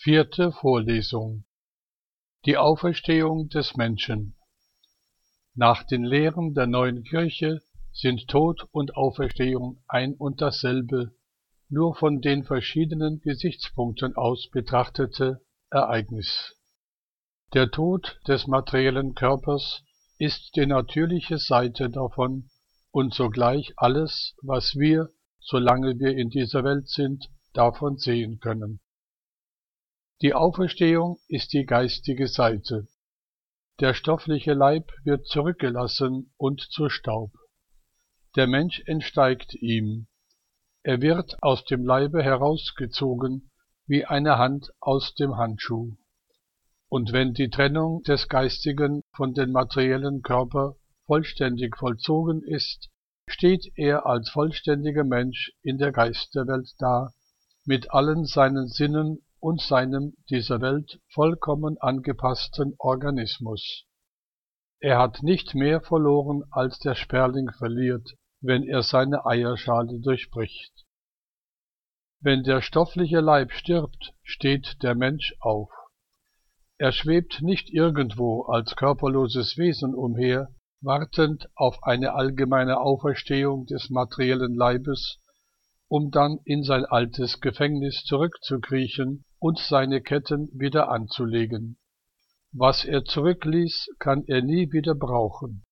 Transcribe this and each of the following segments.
Vierte Vorlesung. Die Auferstehung des Menschen. Nach den Lehren der neuen Kirche sind Tod und Auferstehung ein und dasselbe, nur von den verschiedenen Gesichtspunkten aus betrachtete Ereignis. Der Tod des materiellen Körpers ist die natürliche Seite davon und sogleich alles, was wir, solange wir in dieser Welt sind, davon sehen können. Die Auferstehung ist die geistige Seite. Der stoffliche Leib wird zurückgelassen und zu Staub. Der Mensch entsteigt ihm. Er wird aus dem Leibe herausgezogen, wie eine Hand aus dem Handschuh. Und wenn die Trennung des geistigen von dem materiellen Körper vollständig vollzogen ist, steht er als vollständiger Mensch in der Geisterwelt da, mit allen seinen Sinnen und seinem dieser Welt vollkommen angepassten Organismus. Er hat nicht mehr verloren, als der Sperling verliert, wenn er seine Eierschale durchbricht. Wenn der stoffliche Leib stirbt, steht der Mensch auf. Er schwebt nicht irgendwo als körperloses Wesen umher, wartend auf eine allgemeine Auferstehung des materiellen Leibes, um dann in sein altes Gefängnis zurückzukriechen und seine Ketten wieder anzulegen. Was er zurückließ, kann er nie wieder brauchen.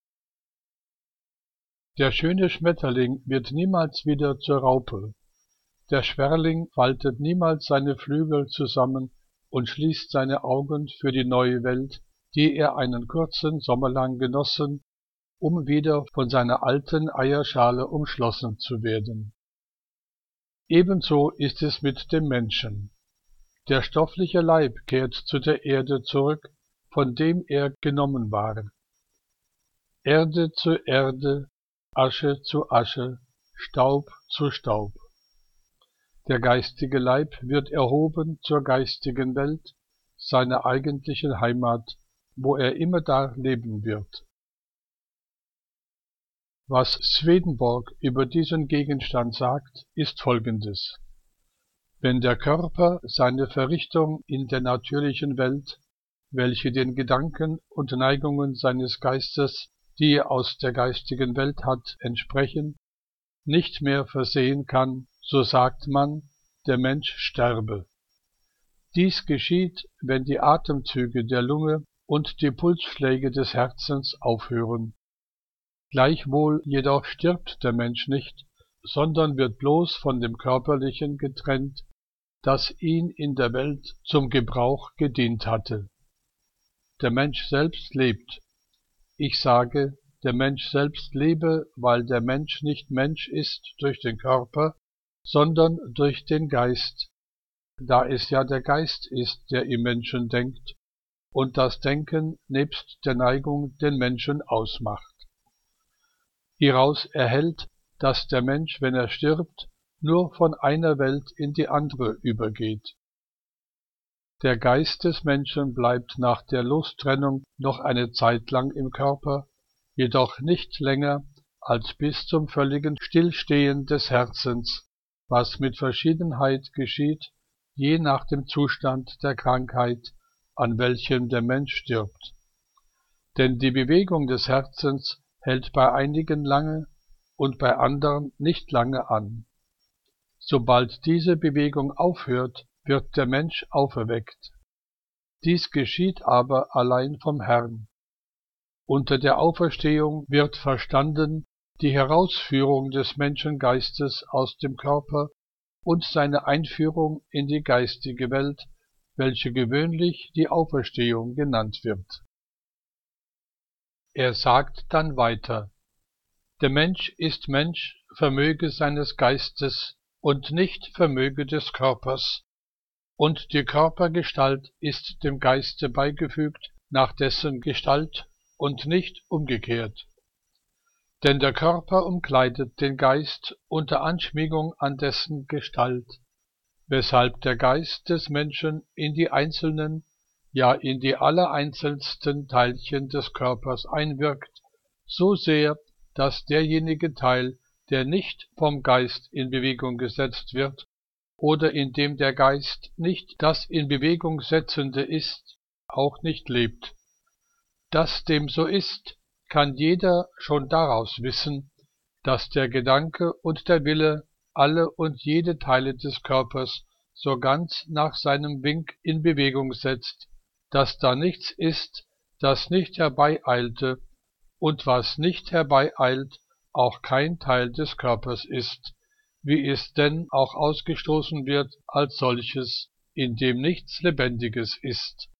Der schöne Schmetterling wird niemals wieder zur Raupe. Der Sperling faltet niemals seine Flügel zusammen und schließt seine Augen für die neue Welt, die er einen kurzen Sommer lang genossen, um wieder von seiner alten Eierschale umschlossen zu werden. Ebenso ist es mit dem Menschen. Der stoffliche Leib kehrt zu der Erde zurück, von dem er genommen war. Erde zu Erde, Asche zu Asche, Staub zu Staub. Der geistige Leib wird erhoben zur geistigen Welt, seiner eigentlichen Heimat, wo er immerdar leben wird. Was Swedenborg über diesen Gegenstand sagt, ist Folgendes. Wenn der Körper seine Verrichtung in der natürlichen Welt, welche den Gedanken und Neigungen seines Geistes, die er aus der geistigen Welt hat, entsprechen, nicht mehr versehen kann, so sagt man, der Mensch sterbe. Dies geschieht, wenn die Atemzüge der Lunge und die Pulsschläge des Herzens aufhören. Gleichwohl jedoch stirbt der Mensch nicht, sondern wird bloß von dem Körperlichen getrennt, das ihn in der Welt zum Gebrauch gedient hatte. Der Mensch selbst lebt. Ich sage, der Mensch selbst lebe, weil der Mensch nicht Mensch ist durch den Körper, sondern durch den Geist, da es ja der Geist ist, der im Menschen denkt, und das Denken nebst der Neigung den Menschen ausmacht. Hieraus erhellt, dass der Mensch, wenn er stirbt, nur von einer Welt in die andere übergeht. Der Geist des Menschen bleibt nach der Lostrennung noch eine Zeit lang im Körper, jedoch nicht länger als bis zum völligen Stillstehen des Herzens, was mit Verschiedenheit geschieht, je nach dem Zustand der Krankheit, an welchem der Mensch stirbt. Denn die Bewegung des Herzens hält bei einigen lange und bei anderen nicht lange an. Sobald diese Bewegung aufhört, wird der Mensch auferweckt. Dies geschieht aber allein vom Herrn. Unter der Auferstehung wird verstanden die Herausführung des Menschengeistes aus dem Körper und seine Einführung in die geistige Welt, welche gewöhnlich die Auferstehung genannt wird. Er sagt dann weiter, der Mensch ist Mensch Vermöge seines Geistes und nicht Vermöge des Körpers, und die Körpergestalt ist dem Geiste beigefügt nach dessen Gestalt und nicht umgekehrt. Denn der Körper umkleidet den Geist unter Anschmiegung an dessen Gestalt, weshalb der Geist des Menschen in die einzelnen, ja in die allereinzelnsten Teilchen des Körpers einwirkt, so sehr, dass derjenige Teil, der nicht vom Geist in Bewegung gesetzt wird, oder in dem der Geist nicht das in Bewegung setzende ist, auch nicht lebt. Dass dem so ist, kann jeder schon daraus wissen, dass der Gedanke und der Wille alle und jede Teile des Körpers so ganz nach seinem Wink in Bewegung setzt, dass da nichts ist, das nicht herbeieilte, und was nicht herbeieilt, auch kein Teil des Körpers ist, wie es denn auch ausgestoßen wird als solches, in dem nichts Lebendiges ist.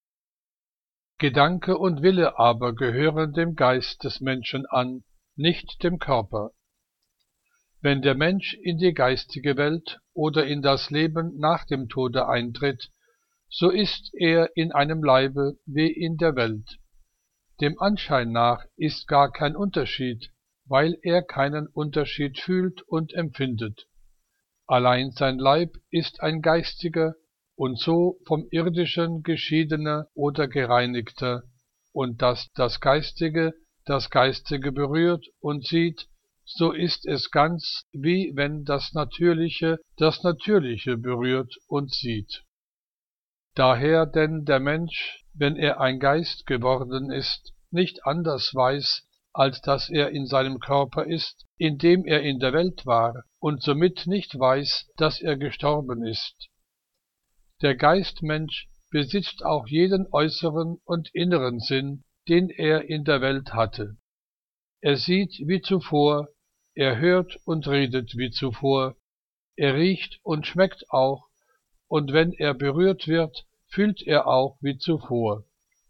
Gedanke und Wille aber gehören dem Geist des Menschen an, nicht dem Körper. Wenn der Mensch in die geistige Welt oder in das Leben nach dem Tode eintritt, so ist er in einem Leibe wie in der Welt. Dem Anschein nach ist gar kein Unterschied, weil er keinen Unterschied fühlt und empfindet. Allein sein Leib ist ein geistiger und so vom irdischen geschiedener oder gereinigter, und dass das Geistige berührt und sieht, so ist es ganz, wie wenn das Natürliche berührt und sieht. Daher denn der Mensch, wenn er ein Geist geworden ist, nicht anders weiß, als dass er in seinem Körper ist, in dem er in der Welt war, und somit nicht weiß, dass er gestorben ist. Der Geistmensch besitzt auch jeden äußeren und inneren Sinn, den er in der Welt hatte. Er sieht wie zuvor, er hört und redet wie zuvor, er riecht und schmeckt auch, und wenn er berührt wird, fühlt er auch wie zuvor.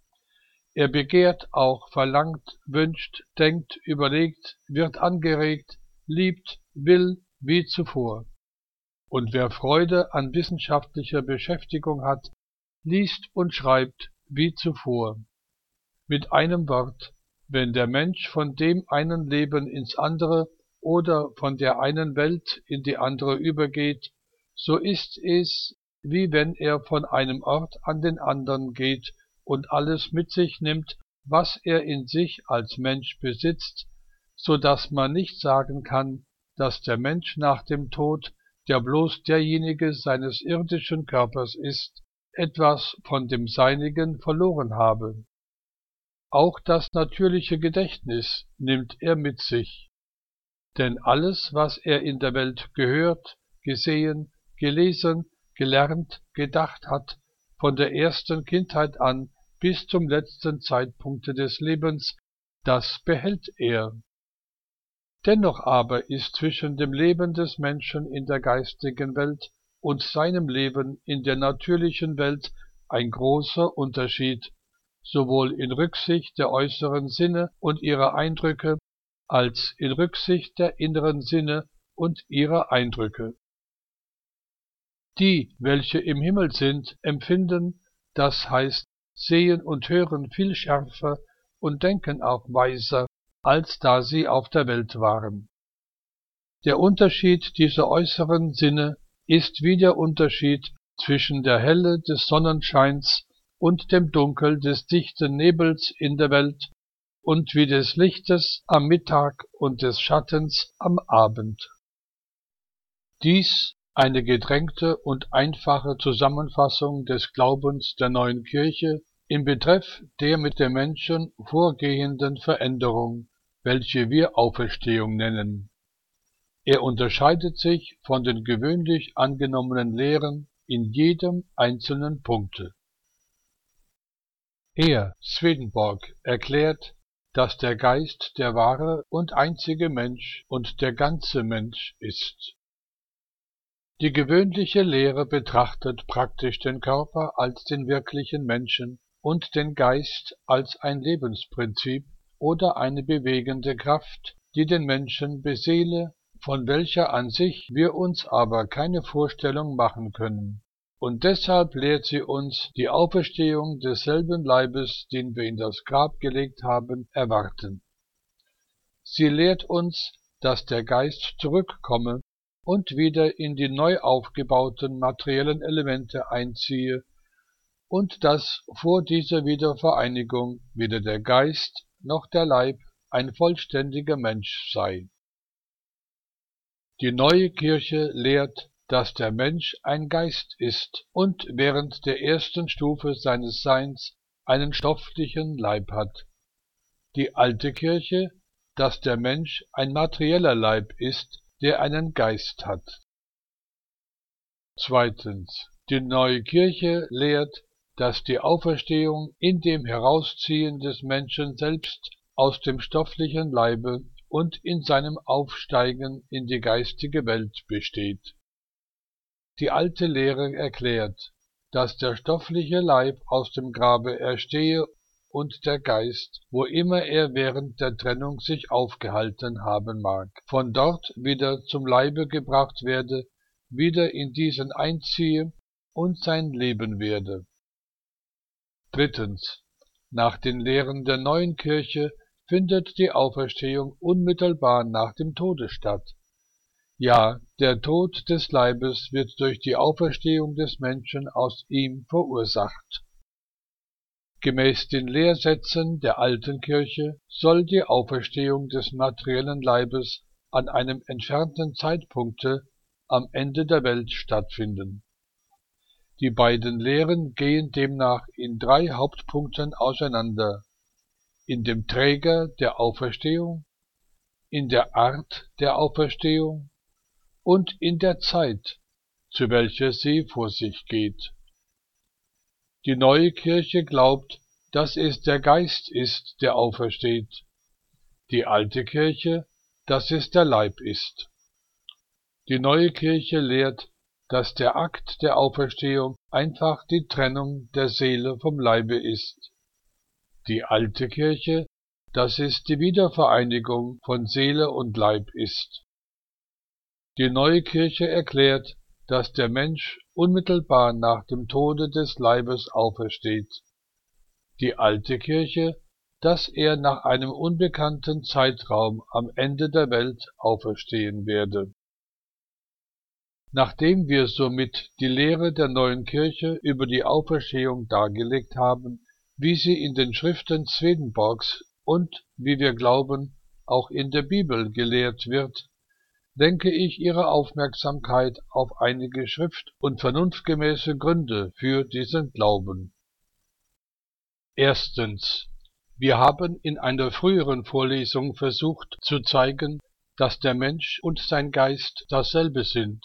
Er begehrt auch, verlangt, wünscht, denkt, überlegt, wird angeregt, liebt, will wie zuvor. Und wer Freude an wissenschaftlicher Beschäftigung hat, liest und schreibt wie zuvor. Mit einem Wort, wenn der Mensch von dem einen Leben ins andere oder von der einen Welt in die andere übergeht, so ist es, wie wenn er von einem Ort an den anderen geht und alles mit sich nimmt, was er in sich als Mensch besitzt, so dass man nicht sagen kann, dass der Mensch nach dem Tod, der bloß derjenige seines irdischen Körpers ist, etwas von dem Seinigen verloren habe. Auch das natürliche Gedächtnis nimmt er mit sich. Denn alles, was er in der Welt gehört, gesehen, gelesen, gelernt, gedacht hat, von der ersten Kindheit an bis zum letzten Zeitpunkte des Lebens, das behält er. Dennoch aber ist zwischen dem Leben des Menschen in der geistigen Welt und seinem Leben in der natürlichen Welt ein großer Unterschied, sowohl in Rücksicht der äußeren Sinne und ihrer Eindrücke, als in Rücksicht der inneren Sinne und ihrer Eindrücke. Die, welche im Himmel sind, empfinden, das heißt sehen und hören viel schärfer und denken auch weiser, als da sie auf der Welt waren. Der Unterschied dieser äußeren Sinne ist wie der Unterschied zwischen der Helle des Sonnenscheins und dem Dunkel des dichten Nebels in der Welt und wie des Lichtes am Mittag und des Schattens am Abend. Dies eine gedrängte und einfache Zusammenfassung des Glaubens der neuen Kirche in Betreff der mit dem Menschen vorgehenden Veränderung, welche wir Auferstehung nennen. Er unterscheidet sich von den gewöhnlich angenommenen Lehren in jedem einzelnen Punkte. Er, Swedenborg, erklärt, dass der Geist der wahre und einzige Mensch und der ganze Mensch ist. Die gewöhnliche Lehre betrachtet praktisch den Körper als den wirklichen Menschen und den Geist als ein Lebensprinzip oder eine bewegende Kraft, die den Menschen beseele, von welcher an sich wir uns aber keine Vorstellung machen können. Und deshalb lehrt sie uns die Auferstehung desselben Leibes, den wir in das Grab gelegt haben, erwarten. Sie lehrt uns, dass der Geist zurückkomme und wieder in die neu aufgebauten materiellen Elemente einziehe und dass vor dieser Wiedervereinigung weder der Geist noch der Leib ein vollständiger Mensch sei. Die neue Kirche lehrt, dass der Mensch ein Geist ist und während der ersten Stufe seines Seins einen stofflichen Leib hat. Die alte Kirche, dass der Mensch ein materieller Leib ist, der einen Geist hat. Zweitens. Die neue Kirche lehrt, dass die Auferstehung in dem Herausziehen des Menschen selbst aus dem stofflichen Leibe und in seinem Aufsteigen in die geistige Welt besteht. Die alte Lehre erklärt, dass der stoffliche Leib aus dem Grabe erstehe und der Geist, wo immer er während der Trennung sich aufgehalten haben mag, von dort wieder zum Leibe gebracht werde, wieder in diesen einziehe und sein Leben werde. Drittens. Nach den Lehren der neuen Kirche findet die Auferstehung unmittelbar nach dem Tode statt. Ja, der Tod des Leibes wird durch die Auferstehung des Menschen aus ihm verursacht. Gemäß den Lehrsätzen der alten Kirche soll die Auferstehung des materiellen Leibes an einem entfernten Zeitpunkte am Ende der Welt stattfinden. Die beiden Lehren gehen demnach in 3 Hauptpunkten auseinander: in dem Träger der Auferstehung, in der Art der Auferstehung und in der Zeit, zu welcher sie vor sich geht. Die neue Kirche glaubt, dass es der Geist ist, der aufersteht, die alte Kirche, dass es der Leib ist. Die neue Kirche lehrt, dass der Akt der Auferstehung einfach die Trennung der Seele vom Leibe ist. Die alte Kirche, dass es die Wiedervereinigung von Seele und Leib ist. Die neue Kirche erklärt, dass der Mensch unmittelbar nach dem Tode des Leibes aufersteht. Die alte Kirche, dass er nach einem unbekannten Zeitraum am Ende der Welt auferstehen werde. Nachdem wir somit die Lehre der neuen Kirche über die Auferstehung dargelegt haben, wie sie in den Schriften Swedenborgs und, wie wir glauben, auch in der Bibel gelehrt wird, lenke ich Ihre Aufmerksamkeit auf einige schrift- und vernunftgemäße Gründe für diesen Glauben. Erstens. Wir haben in einer früheren Vorlesung versucht zu zeigen, dass der Mensch und sein Geist dasselbe sind.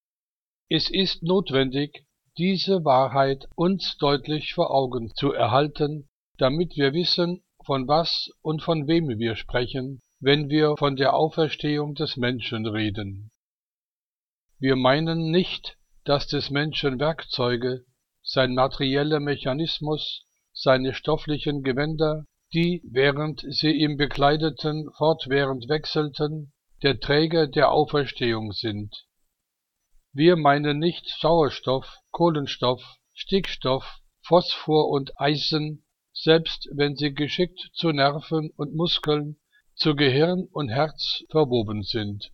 Es ist notwendig, diese Wahrheit uns deutlich vor Augen zu erhalten, damit wir wissen, von was und von wem wir sprechen, wenn wir von der Auferstehung des Menschen reden. Wir meinen nicht, dass des Menschen Werkzeuge, sein materieller Mechanismus, seine stofflichen Gewänder, die, während sie ihn bekleideten, fortwährend wechselten, der Träger der Auferstehung sind. Wir meinen nicht Sauerstoff, Kohlenstoff, Stickstoff, Phosphor und Eisen, selbst wenn sie geschickt zu Nerven und Muskeln, zu Gehirn und Herz verwoben sind.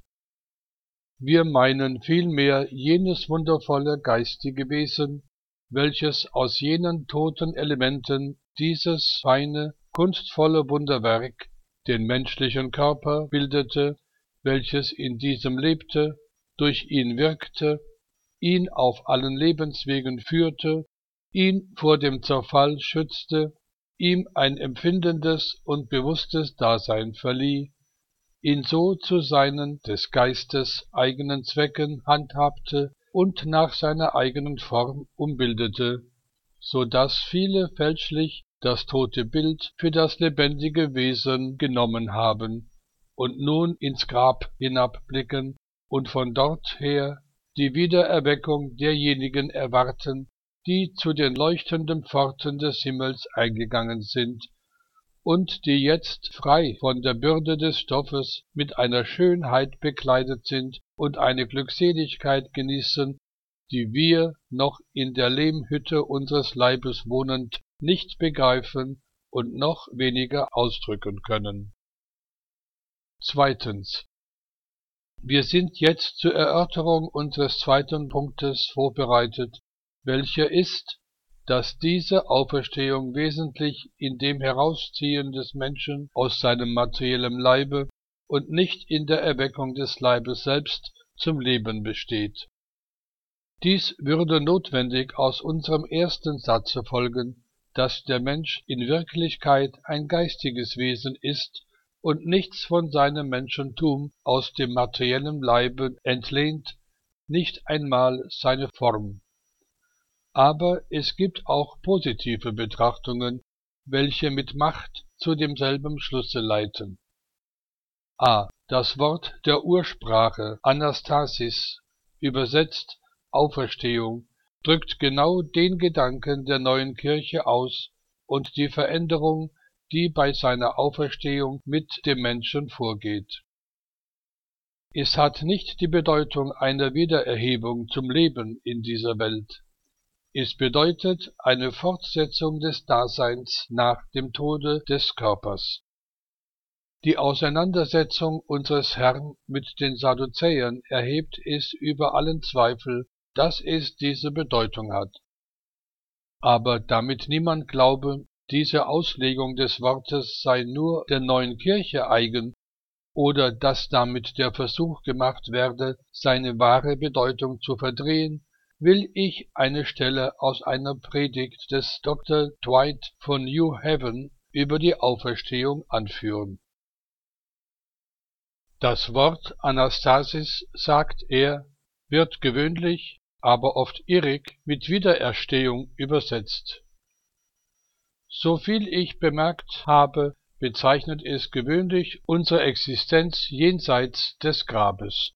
Wir meinen vielmehr jenes wundervolle geistige Wesen, welches aus jenen toten Elementen dieses feine, kunstvolle Wunderwerk, den menschlichen Körper, bildete, welches in diesem lebte, durch ihn wirkte, ihn auf allen Lebenswegen führte, ihn vor dem Zerfall schützte, ihm ein empfindendes und bewusstes Dasein verlieh, ihn so zu seinen des Geistes eigenen Zwecken handhabte und nach seiner eigenen Form umbildete, so dass viele fälschlich das tote Bild für das lebendige Wesen genommen haben und nun ins Grab hinabblicken und von dort her die Wiedererweckung derjenigen erwarten, die zu den leuchtenden Pforten des Himmels eingegangen sind und die jetzt frei von der Bürde des Stoffes mit einer Schönheit bekleidet sind und eine Glückseligkeit genießen, die wir, noch in der Lehmhütte unseres Leibes wohnend, nicht begreifen und noch weniger ausdrücken können. Zweitens. Wir sind jetzt zur Erörterung unseres zweiten Punktes vorbereitet, welcher ist, dass diese Auferstehung wesentlich in dem Herausziehen des Menschen aus seinem materiellen Leibe und nicht in der Erweckung des Leibes selbst zum Leben besteht. Dies würde notwendig aus unserem ersten Satze folgen, dass der Mensch in Wirklichkeit ein geistiges Wesen ist und nichts von seinem Menschentum aus dem materiellen Leibe entlehnt, nicht einmal seine Form. Aber es gibt auch positive Betrachtungen, welche mit Macht zu demselben Schlusse leiten. a. Das Wort der Ursprache Anastasis, übersetzt Auferstehung, drückt genau den Gedanken der neuen Kirche aus und die Veränderung, die bei seiner Auferstehung mit dem Menschen vorgeht. Es hat nicht die Bedeutung einer Wiedererhebung zum Leben in dieser Welt. Es bedeutet eine Fortsetzung des Daseins nach dem Tode des Körpers. Die Auseinandersetzung unseres Herrn mit den Sadduzäern erhebt es über allen Zweifel, dass es diese Bedeutung hat. Aber damit niemand glaube, diese Auslegung des Wortes sei nur der neuen Kirche eigen, oder dass damit der Versuch gemacht werde, seine wahre Bedeutung zu verdrehen, will ich eine Stelle aus einer Predigt des Dr. Dwight von New Haven über die Auferstehung anführen. Das Wort Anastasis, sagt er, wird gewöhnlich, aber oft irrig mit Wiedererstehung übersetzt. Soviel ich bemerkt habe, bezeichnet es gewöhnlich unsere Existenz jenseits des Grabes.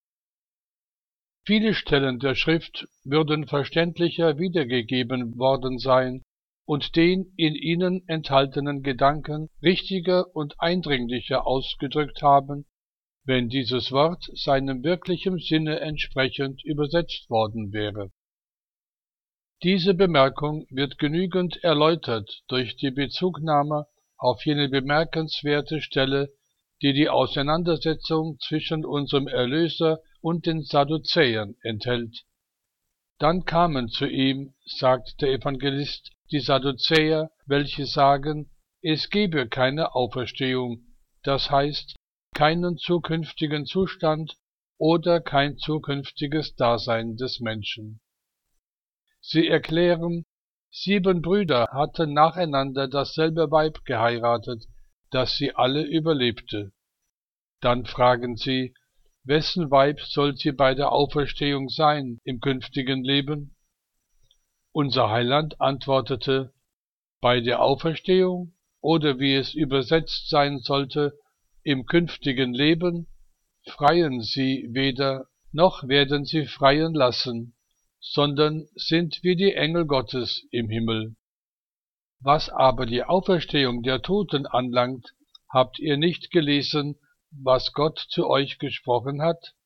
Viele Stellen der Schrift würden verständlicher wiedergegeben worden sein und den in ihnen enthaltenen Gedanken richtiger und eindringlicher ausgedrückt haben, wenn dieses Wort seinem wirklichen Sinne entsprechend übersetzt worden wäre. Diese Bemerkung wird genügend erläutert durch die Bezugnahme auf jene bemerkenswerte Stelle, die die Auseinandersetzung zwischen unserem Erlöser und den Sadduzäern enthält. Dann kamen zu ihm, sagt der Evangelist, die Sadduzäer, welche sagen, es gebe keine Auferstehung, das heißt, keinen zukünftigen Zustand oder kein zukünftiges Dasein des Menschen. Sie erklären, 7 Brüder hatten nacheinander dasselbe Weib geheiratet, das sie alle überlebte. Dann fragen sie, wessen Weib soll sie bei der Auferstehung sein im künftigen Leben? Unser Heiland antwortete, bei der Auferstehung, oder wie es übersetzt sein sollte, im künftigen Leben, freien sie weder, noch werden sie freien lassen, sondern sind wie die Engel Gottes im Himmel. Was aber die Auferstehung der Toten anlangt, habt ihr nicht gelesen, was Gott zu euch gesprochen hat?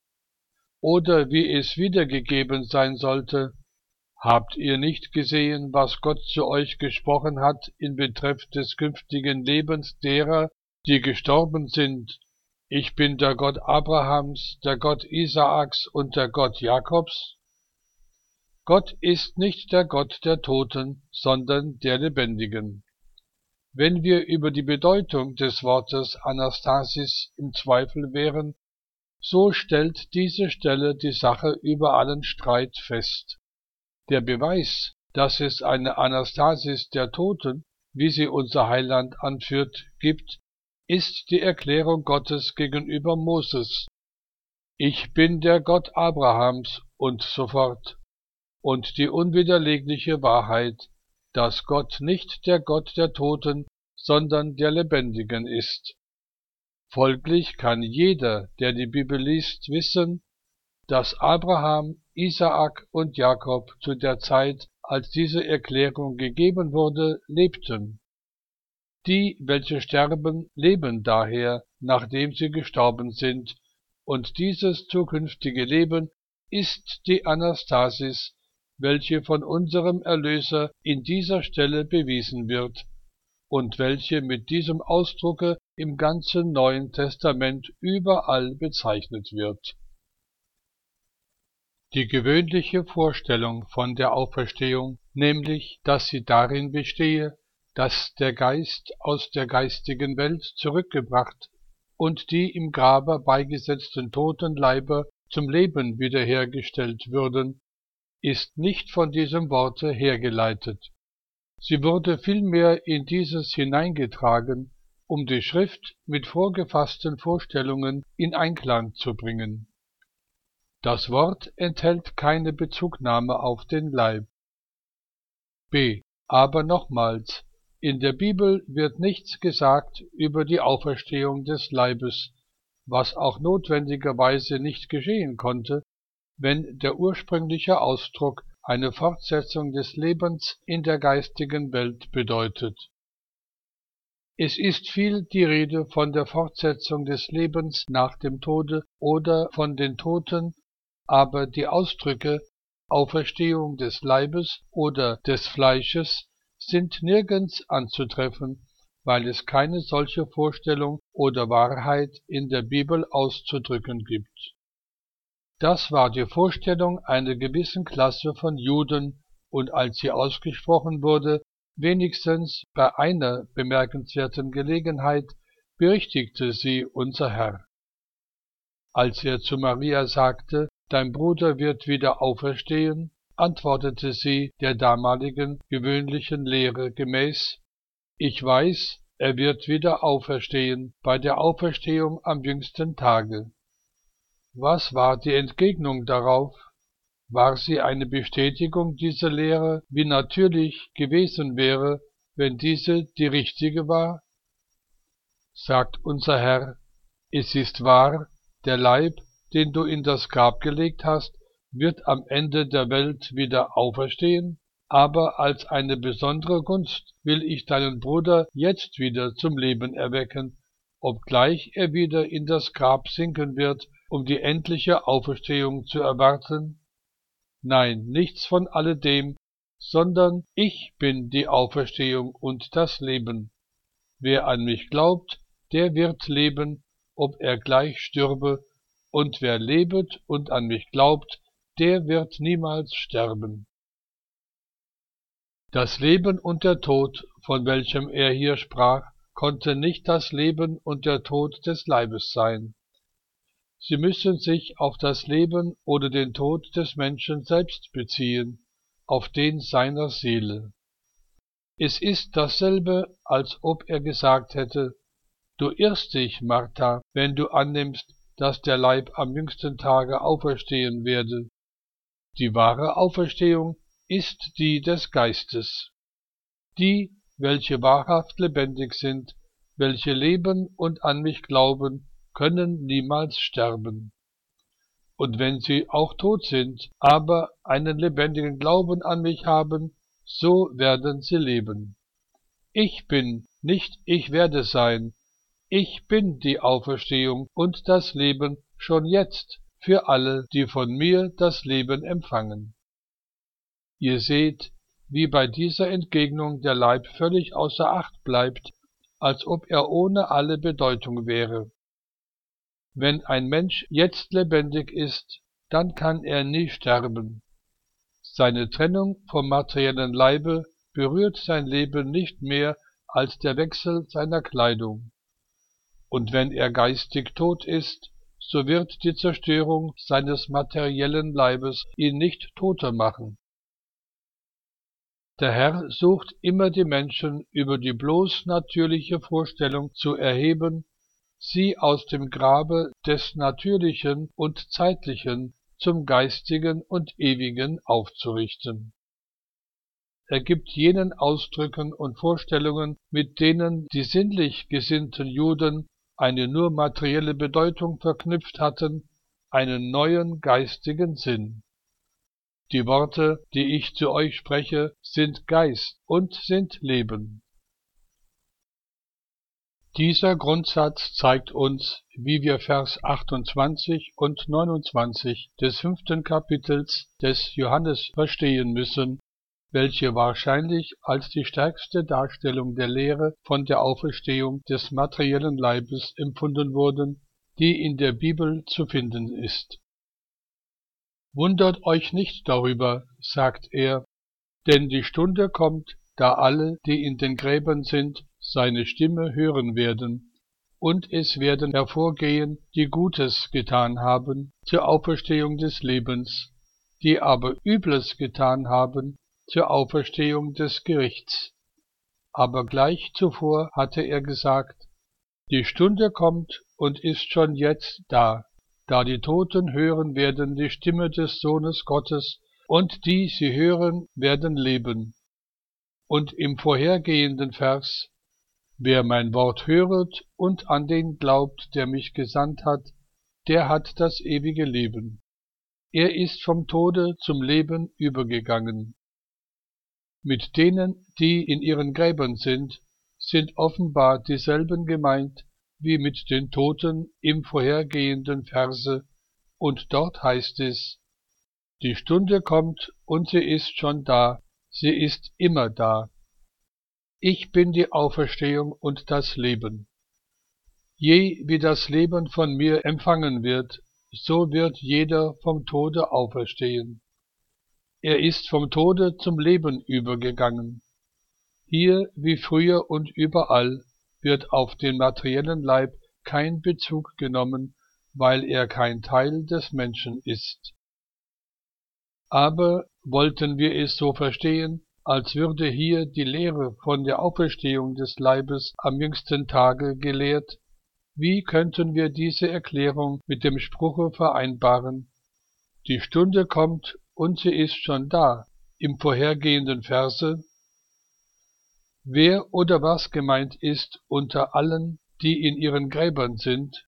Oder wie es wiedergegeben sein sollte, habt ihr nicht gesehen, was Gott zu euch gesprochen hat in Betreff des künftigen Lebens derer, die gestorben sind? Ich bin der Gott Abrahams, der Gott Isaaks und der Gott Jakobs? Gott ist nicht der Gott der Toten, sondern der Lebendigen. Wenn wir über die Bedeutung des Wortes Anastasis im Zweifel wären, so stellt diese Stelle die Sache über allen Streit fest. Der Beweis, dass es eine Anastasis der Toten, wie sie unser Heiland anführt, gibt, ist die Erklärung Gottes gegenüber Moses. Ich bin der Gott Abrahams und so fort. Und die unwiderlegliche Wahrheit, dass Gott nicht der Gott der Toten, sondern der Lebendigen ist. Folglich kann jeder, der die Bibel liest, wissen, dass Abraham, Isaak und Jakob zu der Zeit, als diese Erklärung gegeben wurde, lebten. Die, welche sterben, leben daher, nachdem sie gestorben sind, und dieses zukünftige Leben ist die Anastasis, welche von unserem Erlöser in dieser Stelle bewiesen wird und welche mit diesem Ausdrucke im ganzen Neuen Testament überall bezeichnet wird. Die gewöhnliche Vorstellung von der Auferstehung, nämlich, dass sie darin bestehe, dass der Geist aus der geistigen Welt zurückgebracht und die im Grabe beigesetzten Totenleiber zum Leben wiederhergestellt würden, ist nicht von diesem Worte hergeleitet. Sie wurde vielmehr in dieses hineingetragen, um die Schrift mit vorgefassten Vorstellungen in Einklang zu bringen. Das Wort enthält keine Bezugnahme auf den Leib. b. Aber nochmals, in der Bibel wird nichts gesagt über die Auferstehung des Leibes, was auch notwendigerweise nicht geschehen konnte, wenn der ursprüngliche Ausdruck eine Fortsetzung des Lebens in der geistigen Welt bedeutet. Es ist viel die Rede von der Fortsetzung des Lebens nach dem Tode oder von den Toten, aber die Ausdrücke Auferstehung des Leibes oder des Fleisches sind nirgends anzutreffen, weil es keine solche Vorstellung oder Wahrheit in der Bibel auszudrücken gibt. Das war die Vorstellung einer gewissen Klasse von Juden, und als sie ausgesprochen wurde, wenigstens bei einer bemerkenswerten Gelegenheit, berichtigte sie unser Herr. Als er zu Maria sagte, »Dein Bruder wird wieder auferstehen«, antwortete sie der damaligen gewöhnlichen Lehre gemäß, »Ich weiß, er wird wieder auferstehen, bei der Auferstehung am jüngsten Tage.« Was war die Entgegnung darauf? War sie eine Bestätigung dieser Lehre, wie natürlich gewesen wäre, wenn diese die richtige war? Sagt unser Herr, es ist wahr, der Leib, den du in das Grab gelegt hast, wird am Ende der Welt wieder auferstehen, aber als eine besondere Gunst will ich deinen Bruder jetzt wieder zum Leben erwecken, obgleich er wieder in das Grab sinken wird, um die endliche Auferstehung zu erwarten? Nein, nichts von alledem, sondern ich bin die Auferstehung und das Leben. Wer an mich glaubt, der wird leben, ob er gleich stürbe, und wer lebet und an mich glaubt, der wird niemals sterben. Das Leben und der Tod, von welchem er hier sprach, konnte nicht das Leben und der Tod des Leibes sein. Sie müssen sich auf das Leben oder den Tod des Menschen selbst beziehen, auf den seiner Seele. Es ist dasselbe, als ob er gesagt hätte, »Du irrst dich, Martha, wenn du annimmst, dass der Leib am jüngsten Tage auferstehen werde. Die wahre Auferstehung ist die des Geistes. Die, welche wahrhaft lebendig sind, welche leben und an mich glauben, können niemals sterben. Und wenn sie auch tot sind, aber einen lebendigen Glauben an mich haben, so werden sie leben. Ich bin, nicht ich werde sein, ich bin die Auferstehung und das Leben schon jetzt für alle, die von mir das Leben empfangen.« Ihr seht, wie bei dieser Entgegnung der Leib völlig außer Acht bleibt, als ob er ohne alle Bedeutung wäre. Wenn ein Mensch jetzt lebendig ist, dann kann er nie sterben. Seine Trennung vom materiellen Leibe berührt sein Leben nicht mehr als der Wechsel seiner Kleidung. Und wenn er geistig tot ist, so wird die Zerstörung seines materiellen Leibes ihn nicht toter machen. Der Herr sucht immer die Menschen über die bloß natürliche Vorstellung zu erheben, sie aus dem Grabe des Natürlichen und Zeitlichen zum Geistigen und Ewigen aufzurichten. Er gibt jenen Ausdrücken und Vorstellungen, mit denen die sinnlich gesinnten Juden eine nur materielle Bedeutung verknüpft hatten, einen neuen geistigen Sinn. Die Worte, die ich zu euch spreche, sind Geist und sind Leben. Dieser Grundsatz zeigt uns, wie wir Vers 28 und 29 des 5. Kapitels des Johannes verstehen müssen, welche wahrscheinlich als die stärkste Darstellung der Lehre von der Auferstehung des materiellen Leibes empfunden wurden, die in der Bibel zu finden ist. »Wundert euch nicht darüber«, sagt er, »denn die Stunde kommt, da alle, die in den Gräbern sind, seine Stimme hören werden, und es werden hervorgehen, die Gutes getan haben, zur Auferstehung des Lebens, die aber Übles getan haben, zur Auferstehung des Gerichts. Aber gleich zuvor hatte er gesagt, die Stunde kommt und ist schon jetzt da, da die Toten hören werden die Stimme des Sohnes Gottes, und die sie hören, werden leben. Und im vorhergehenden Vers, wer mein Wort höret und an den glaubt, der mich gesandt hat, der hat das ewige Leben. Er ist vom Tode zum Leben übergegangen. Mit denen, die in ihren Gräbern sind offenbar dieselben gemeint wie mit den Toten im vorhergehenden Verse, und dort heißt es, die Stunde kommt und sie ist schon da, sie ist immer da. Ich bin die Auferstehung und das Leben. Je wie das Leben von mir empfangen wird, so wird jeder vom Tode auferstehen. Er ist vom Tode zum Leben übergegangen. Hier wie früher und überall wird auf den materiellen Leib kein Bezug genommen, weil er kein Teil des Menschen ist. Aber wollten wir es so verstehen, als würde hier die Lehre von der Auferstehung des Leibes am jüngsten Tage gelehrt, wie könnten wir diese Erklärung mit dem Spruche vereinbaren, die Stunde kommt und sie ist schon da, im vorhergehenden Verse? Wer oder was gemeint ist unter allen, die in ihren Gräbern sind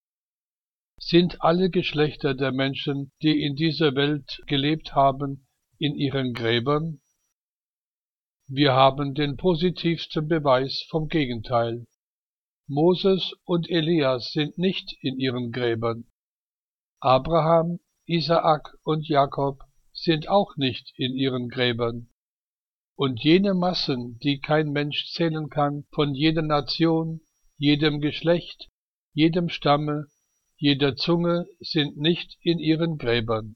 alle Geschlechter der Menschen, die in dieser Welt gelebt haben, in ihren Gräbern? Wir haben den positivsten Beweis vom Gegenteil. Moses und Elias sind nicht in ihren Gräbern. Abraham, Isaak und Jakob sind auch nicht in ihren Gräbern. Und jene Massen, die kein Mensch zählen kann, von jeder Nation, jedem Geschlecht, jedem Stamme, jeder Zunge, sind nicht in ihren Gräbern.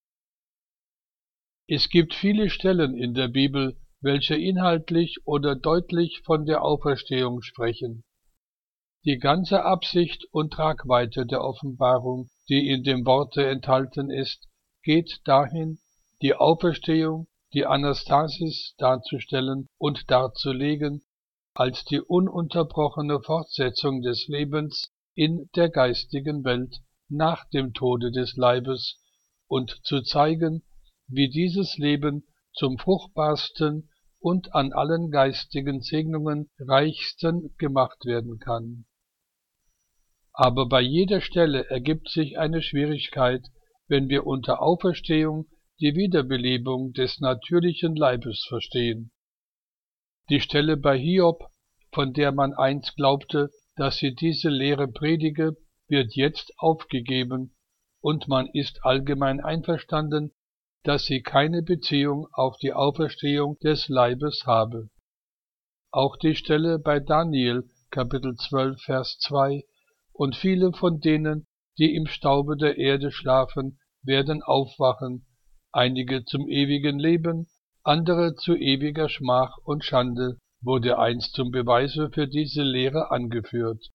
Es gibt viele Stellen in der Bibel, welche inhaltlich oder deutlich von der Auferstehung sprechen. Die ganze Absicht und Tragweite der Offenbarung, die in dem Worte enthalten ist, geht dahin, die Auferstehung, die Anastasis darzustellen und darzulegen, als die ununterbrochene Fortsetzung des Lebens in der geistigen Welt nach dem Tode des Leibes und zu zeigen, wie dieses Leben zum fruchtbarsten und an allen geistigen Segnungen reichsten gemacht werden kann. Aber bei jeder Stelle ergibt sich eine Schwierigkeit, wenn wir unter Auferstehung die Wiederbelebung des natürlichen Leibes verstehen. Die Stelle bei Hiob, von der man einst glaubte, dass sie diese Lehre predige, wird jetzt aufgegeben, und man ist allgemein einverstanden, dass sie keine Beziehung auf die Auferstehung des Leibes habe. Auch die Stelle bei Daniel, Kapitel 12, Vers 2, und viele von denen, die im Staube der Erde schlafen, werden aufwachen, einige zum ewigen Leben, andere zu ewiger Schmach und Schande, wurde einst zum Beweise für diese Lehre angeführt.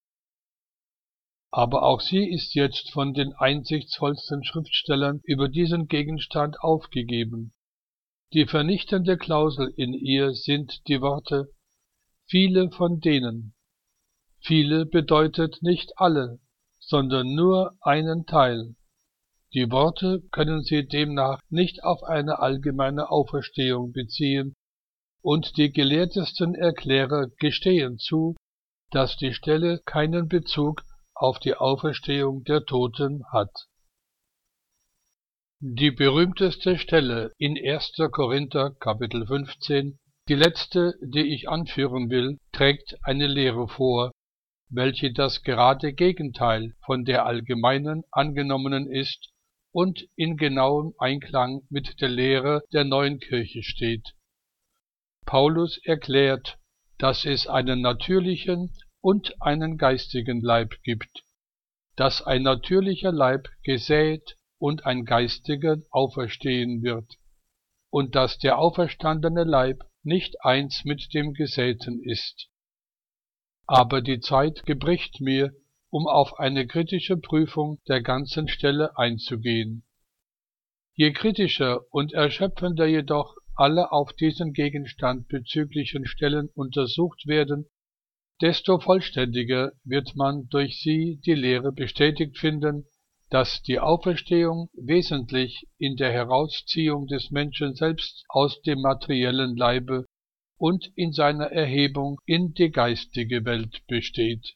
Aber auch sie ist jetzt von den einsichtsvollsten Schriftstellern über diesen Gegenstand aufgegeben. Die vernichtende Klausel in ihr sind die Worte »viele von denen«. Viele bedeutet nicht alle, sondern nur einen Teil. Die Worte können Sie demnach nicht auf eine allgemeine Auferstehung beziehen, und die gelehrtesten Erklärer gestehen zu, dass die Stelle keinen Bezug auf die Auferstehung der Toten hat. Die berühmteste Stelle in 1. Korinther Kapitel 15, die letzte, die ich anführen will, trägt eine Lehre vor, welche das gerade Gegenteil von der allgemeinen angenommenen ist und in genauem Einklang mit der Lehre der neuen Kirche steht. Paulus erklärt, dass es einen natürlichen und einen geistigen Leib gibt, dass ein natürlicher Leib gesät und ein geistiger auferstehen wird, und dass der auferstandene Leib nicht eins mit dem Gesäten ist. Aber die Zeit gebricht mir, um auf eine kritische Prüfung der ganzen Stelle einzugehen. Je kritischer und erschöpfender jedoch alle auf diesen Gegenstand bezüglichen Stellen untersucht werden, desto vollständiger wird man durch sie die Lehre bestätigt finden, dass die Auferstehung wesentlich in der Herausziehung des Menschen selbst aus dem materiellen Leibe und in seiner Erhebung in die geistige Welt besteht.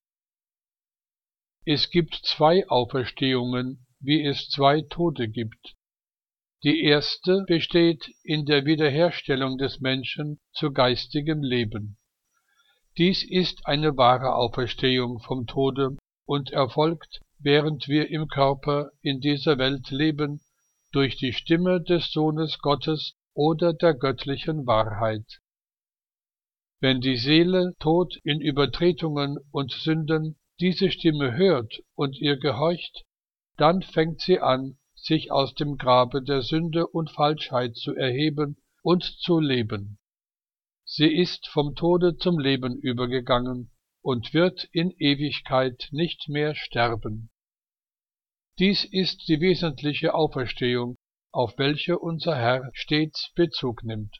Es gibt zwei Auferstehungen, wie es zwei Tode gibt. Die erste besteht in der Wiederherstellung des Menschen zu geistigem Leben. Dies ist eine wahre Auferstehung vom Tode und erfolgt, während wir im Körper in dieser Welt leben, durch die Stimme des Sohnes Gottes oder der göttlichen Wahrheit. Wenn die Seele, tot in Übertretungen und Sünden, diese Stimme hört und ihr gehorcht, dann fängt sie an, sich aus dem Grabe der Sünde und Falschheit zu erheben und zu leben. Sie ist vom Tode zum Leben übergegangen und wird in Ewigkeit nicht mehr sterben. Dies ist die wesentliche Auferstehung, auf welche unser Herr stets Bezug nimmt.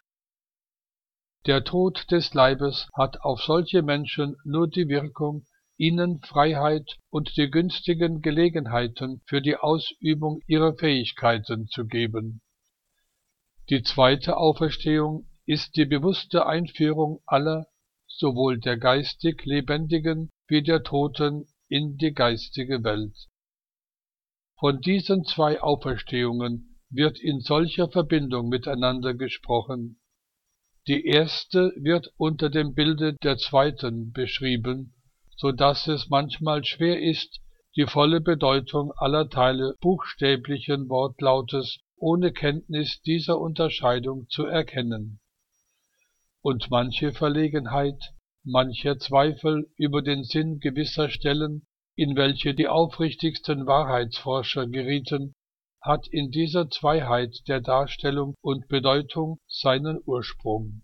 Der Tod des Leibes hat auf solche Menschen nur die Wirkung, ihnen Freiheit und die günstigen Gelegenheiten für die Ausübung ihrer Fähigkeiten zu geben. Die zweite Auferstehung ist die bewusste Einführung aller, sowohl der geistig Lebendigen wie der Toten, in die geistige Welt. Von diesen zwei Auferstehungen wird in solcher Verbindung miteinander gesprochen. Die erste wird unter dem Bilde der zweiten beschrieben, so dass es manchmal schwer ist, die volle Bedeutung aller Teile buchstäblichen Wortlautes ohne Kenntnis dieser Unterscheidung zu erkennen. Und manche Verlegenheit, mancher Zweifel über den Sinn gewisser Stellen, in welche die aufrichtigsten Wahrheitsforscher gerieten, hat in dieser Zweiheit der Darstellung und Bedeutung seinen Ursprung.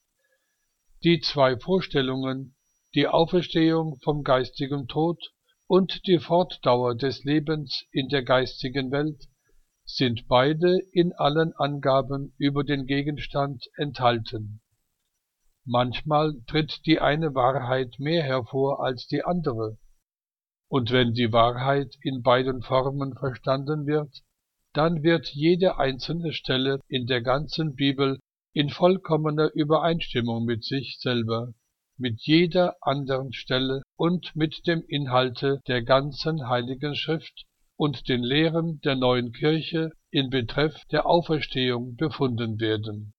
Die zwei Vorstellungen, die Auferstehung vom geistigen Tod und die Fortdauer des Lebens in der geistigen Welt, sind beide in allen Angaben über den Gegenstand enthalten. Manchmal tritt die eine Wahrheit mehr hervor als die andere, und wenn die Wahrheit in beiden Formen verstanden wird, dann wird jede einzelne Stelle in der ganzen Bibel in vollkommener Übereinstimmung mit sich selber, mit jeder anderen Stelle und mit dem Inhalte der ganzen Heiligen Schrift und den Lehren der neuen Kirche in Betreff der Auferstehung befunden werden.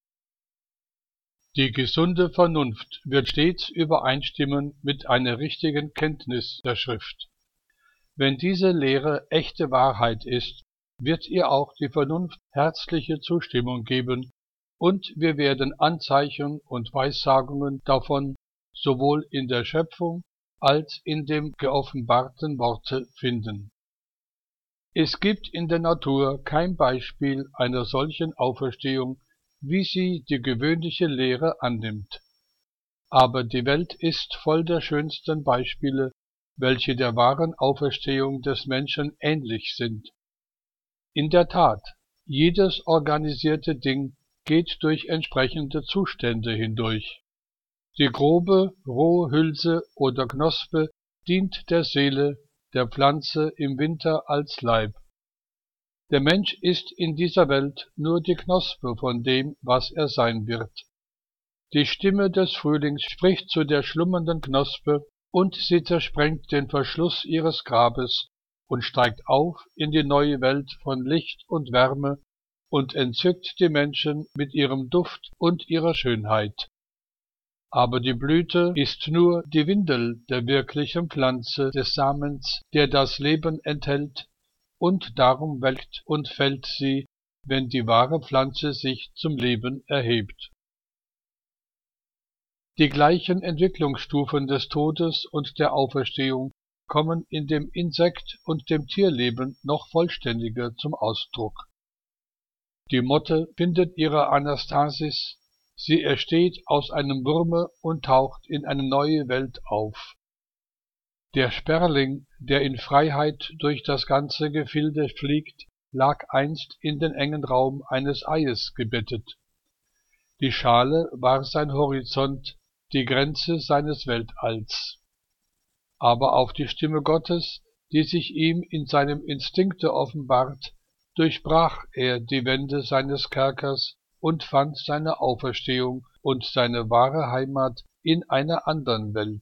Die gesunde Vernunft wird stets übereinstimmen mit einer richtigen Kenntnis der Schrift. Wenn diese Lehre echte Wahrheit ist, wird ihr auch die Vernunft herzliche Zustimmung geben, und wir werden Anzeichen und Weissagungen davon sowohl in der Schöpfung als in dem geoffenbarten Worte finden. Es gibt in der Natur kein Beispiel einer solchen Auferstehung, wie sie die gewöhnliche Lehre annimmt. Aber die Welt ist voll der schönsten Beispiele, welche der wahren Auferstehung des Menschen ähnlich sind. In der Tat, jedes organisierte Ding geht durch entsprechende Zustände hindurch. Die grobe, rohe Hülse oder Knospe dient der Seele, der Pflanze im Winter als Leib. Der Mensch ist in dieser Welt nur die Knospe von dem, was er sein wird. Die Stimme des Frühlings spricht zu der schlummernden Knospe, und sie zersprengt den Verschluss ihres Grabes und steigt auf in die neue Welt von Licht und Wärme und entzückt die Menschen mit ihrem Duft und ihrer Schönheit. Aber die Blüte ist nur die Windel der wirklichen Pflanze des Samens, der das Leben enthält, und darum welkt und fällt sie, wenn die wahre Pflanze sich zum Leben erhebt. Die gleichen Entwicklungsstufen des Todes und der Auferstehung kommen in dem Insekt- und dem Tierleben noch vollständiger zum Ausdruck. Die Motte findet ihre Anastasis, sie ersteht aus einem Wurme und taucht in eine neue Welt auf. Der Sperling, der in Freiheit durch das ganze Gefilde fliegt, lag einst in den engen Raum eines Eies gebettet. Die Schale war sein Horizont, die Grenze seines Weltalls. Aber auf die Stimme Gottes, die sich ihm in seinem Instinkte offenbart, durchbrach er die Wände seines Kerkers und fand seine Auferstehung und seine wahre Heimat in einer anderen Welt.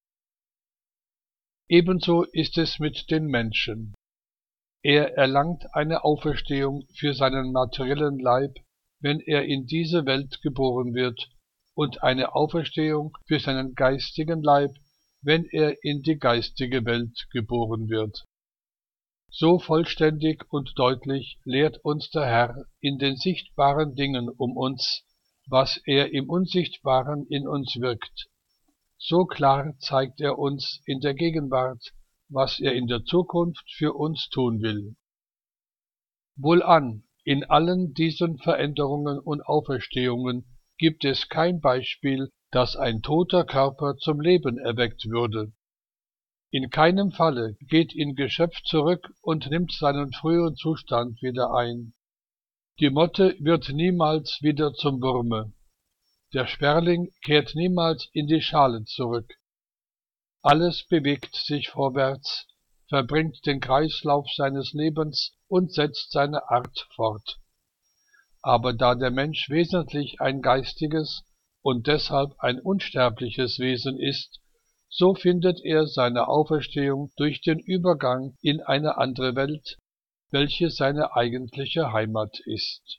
Ebenso ist es mit den Menschen. Er erlangt eine Auferstehung für seinen materiellen Leib, wenn er in diese Welt geboren wird, und eine Auferstehung für seinen geistigen Leib, wenn er in die geistige Welt geboren wird. So vollständig und deutlich lehrt uns der Herr in den sichtbaren Dingen um uns, was er im Unsichtbaren in uns wirkt. So klar zeigt er uns in der Gegenwart, was er in der Zukunft für uns tun will. Wohlan, in allen diesen Veränderungen und Auferstehungen gibt es kein Beispiel, dass ein toter Körper zum Leben erweckt würde. In keinem Falle geht ein Geschöpf zurück und nimmt seinen früheren Zustand wieder ein. Die Motte wird niemals wieder zum Wurme. Der Sperling kehrt niemals in die Schale zurück. Alles bewegt sich vorwärts, verbringt den Kreislauf seines Lebens und setzt seine Art fort. Aber da der Mensch wesentlich ein geistiges und deshalb ein unsterbliches Wesen ist, so findet er seine Auferstehung durch den Übergang in eine andere Welt, welche seine eigentliche Heimat ist.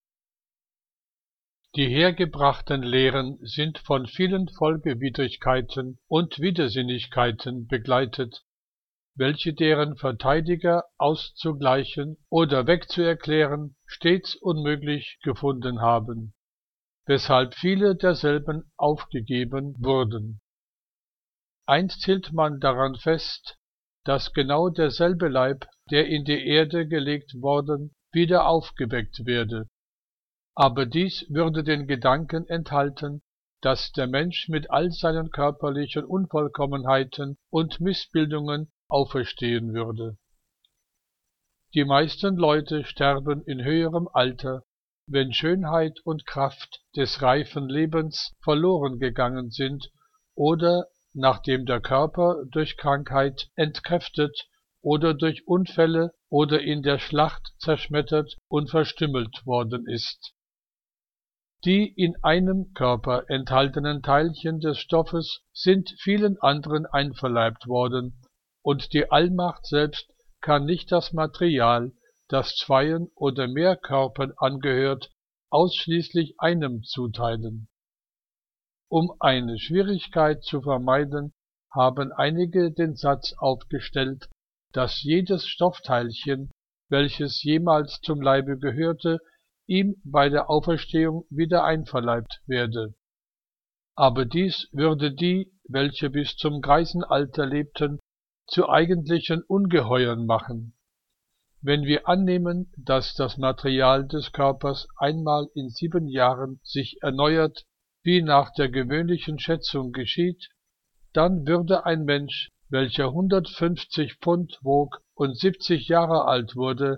Die hergebrachten Lehren sind von vielen Folgewidrigkeiten und Widersinnigkeiten begleitet, welche deren Verteidiger auszugleichen oder wegzuerklären stets unmöglich gefunden haben, weshalb viele derselben aufgegeben wurden. Einst hielt man daran fest, dass genau derselbe Leib, der in die Erde gelegt worden, wieder aufgeweckt werde. Aber dies würde den Gedanken enthalten, dass der Mensch mit all seinen körperlichen Unvollkommenheiten und Missbildungen auferstehen würde. Die meisten Leute sterben in höherem Alter, wenn Schönheit und Kraft des reifen Lebens verloren gegangen sind oder nachdem der Körper durch Krankheit entkräftet oder durch Unfälle oder in der Schlacht zerschmettert und verstümmelt worden ist. Die in einem Körper enthaltenen Teilchen des Stoffes sind vielen anderen einverleibt worden, und die Allmacht selbst kann nicht das Material, das zweien oder mehr Körpern angehört, ausschließlich einem zuteilen. Um eine Schwierigkeit zu vermeiden, haben einige den Satz aufgestellt, dass jedes Stoffteilchen, welches jemals zum Leibe gehörte, ihm bei der Auferstehung wieder einverleibt werde. Aber dies würde die, welche bis zum Greisenalter lebten, zu eigentlichen Ungeheuern machen. Wenn wir annehmen, dass das Material des Körpers einmal in 7 Jahren sich erneuert, wie nach der gewöhnlichen Schätzung geschieht, dann würde ein Mensch, welcher 150 Pfund wog und 70 Jahre alt wurde,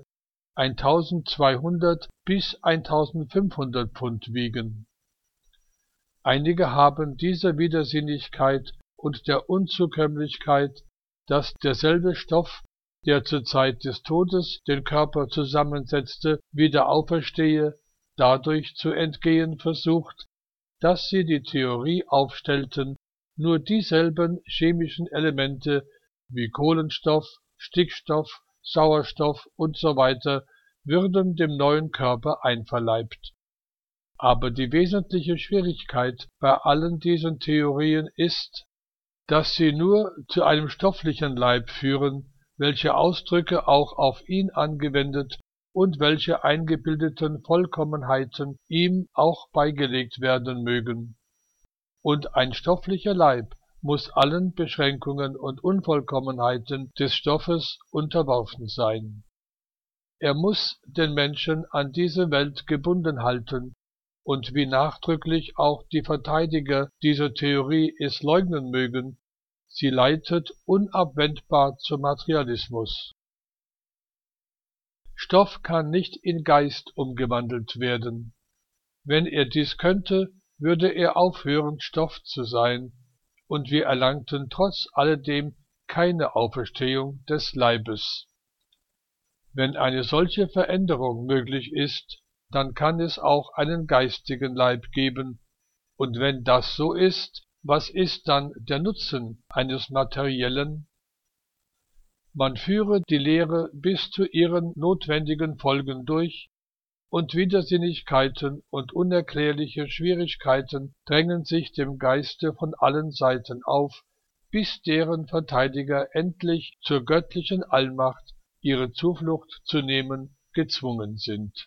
1200 bis 1500 Pfund wiegen. Einige haben dieser Widersinnigkeit und der Unzukömmlichkeit, dass derselbe Stoff, der zur Zeit des Todes den Körper zusammensetzte, wieder auferstehe, dadurch zu entgehen versucht, dass sie die Theorie aufstellten, nur dieselben chemischen Elemente wie Kohlenstoff, Stickstoff, Sauerstoff usw. würden dem neuen Körper einverleibt. Aber die wesentliche Schwierigkeit bei allen diesen Theorien ist, dass sie nur zu einem stofflichen Leib führen, welche Ausdrücke auch auf ihn angewendet und welche eingebildeten Vollkommenheiten ihm auch beigelegt werden mögen. Und ein stofflicher Leib muss allen Beschränkungen und Unvollkommenheiten des Stoffes unterworfen sein. Er muss den Menschen an diese Welt gebunden halten, und wie nachdrücklich auch die Verteidiger dieser Theorie es leugnen mögen, sie leitet unabwendbar zum Materialismus. Stoff kann nicht in Geist umgewandelt werden. Wenn er dies könnte, würde er aufhören, Stoff zu sein, und wir erlangten trotz alledem keine Auferstehung des Leibes. Wenn eine solche Veränderung möglich ist, dann kann es auch einen geistigen Leib geben, und wenn das so ist, was ist dann der Nutzen eines materiellen? Man führe die Lehre bis zu ihren notwendigen Folgen durch, und Widersinnigkeiten und unerklärliche Schwierigkeiten drängen sich dem Geiste von allen Seiten auf, bis deren Verteidiger endlich zur göttlichen Allmacht ihre Zuflucht zu nehmen gezwungen sind.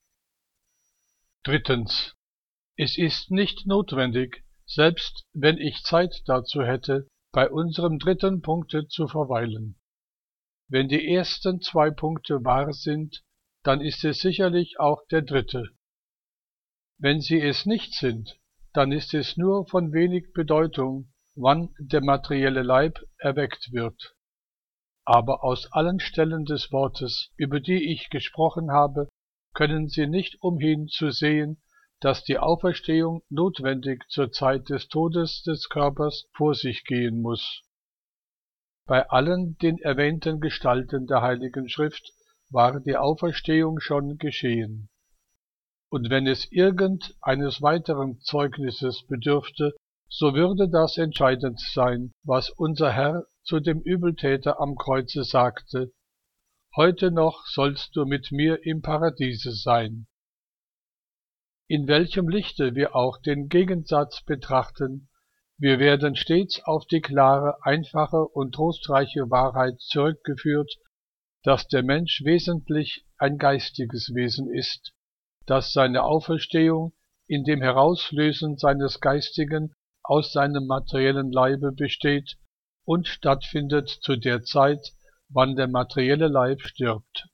Drittens. Es ist nicht notwendig, selbst wenn ich Zeit dazu hätte, bei unserem dritten Punkte zu verweilen. Wenn die ersten 2 Punkte wahr sind, dann ist es sicherlich auch der dritte. Wenn sie es nicht sind, dann ist es nur von wenig Bedeutung, wann der materielle Leib erweckt wird. Aber aus allen Stellen des Wortes, über die ich gesprochen habe, können Sie nicht umhin zu sehen, dass die Auferstehung notwendig zur Zeit des Todes des Körpers vor sich gehen muss. Bei allen den erwähnten Gestalten der Heiligen Schrift war die Auferstehung schon geschehen. Und wenn es irgend eines weiteren Zeugnisses bedürfte, so würde das entscheidend sein, was unser Herr zu dem Übeltäter am Kreuze sagte: Heute noch sollst du mit mir im Paradiese sein. In welchem Lichte wir auch den Gegensatz betrachten, wir werden stets auf die klare, einfache und trostreiche Wahrheit zurückgeführt, dass der Mensch wesentlich ein geistiges Wesen ist, dass seine Auferstehung in dem Herauslösen seines Geistigen aus seinem materiellen Leibe besteht und stattfindet zu der Zeit, wann der materielle Leib stirbt.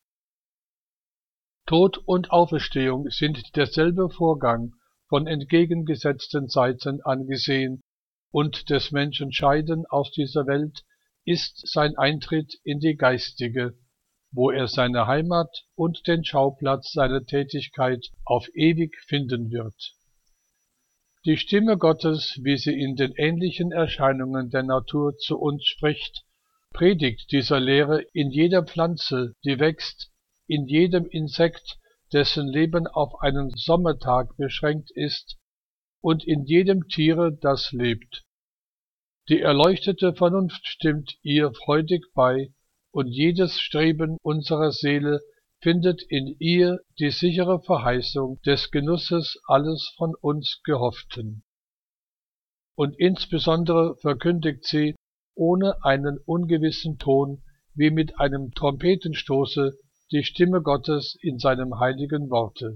Tod und Auferstehung sind derselbe Vorgang, von entgegengesetzten Seiten angesehen, und des Menschen Scheiden aus dieser Welt ist sein Eintritt in die geistige, wo er seine Heimat und den Schauplatz seiner Tätigkeit auf ewig finden wird. Die Stimme Gottes, wie sie in den ähnlichen Erscheinungen der Natur zu uns spricht, predigt dieser Lehre in jeder Pflanze, die wächst, in jedem Insekt, dessen Leben auf einen Sommertag beschränkt ist, und in jedem Tiere, das lebt. Die erleuchtete Vernunft stimmt ihr freudig bei, und jedes Streben unserer Seele findet in ihr die sichere Verheißung des Genusses alles von uns Gehofften. Und insbesondere verkündigt sie ohne einen ungewissen Ton, wie mit einem Trompetenstoße, die Stimme Gottes in seinem heiligen Worte.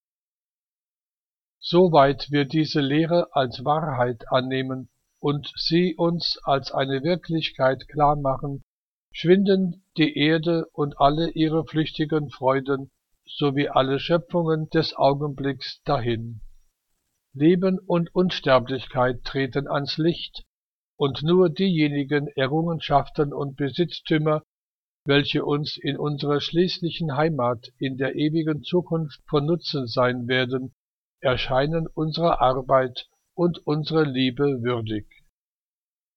Soweit wir diese Lehre als Wahrheit annehmen und sie uns als eine Wirklichkeit klar machen, schwinden die Erde und alle ihre flüchtigen Freuden sowie alle Schöpfungen des Augenblicks dahin. Leben und Unsterblichkeit treten ans Licht, und nur diejenigen Errungenschaften und Besitztümer, welche uns in unserer schließlichen Heimat in der ewigen Zukunft von Nutzen sein werden, erscheinen unserer Arbeit und unserer Liebe würdig.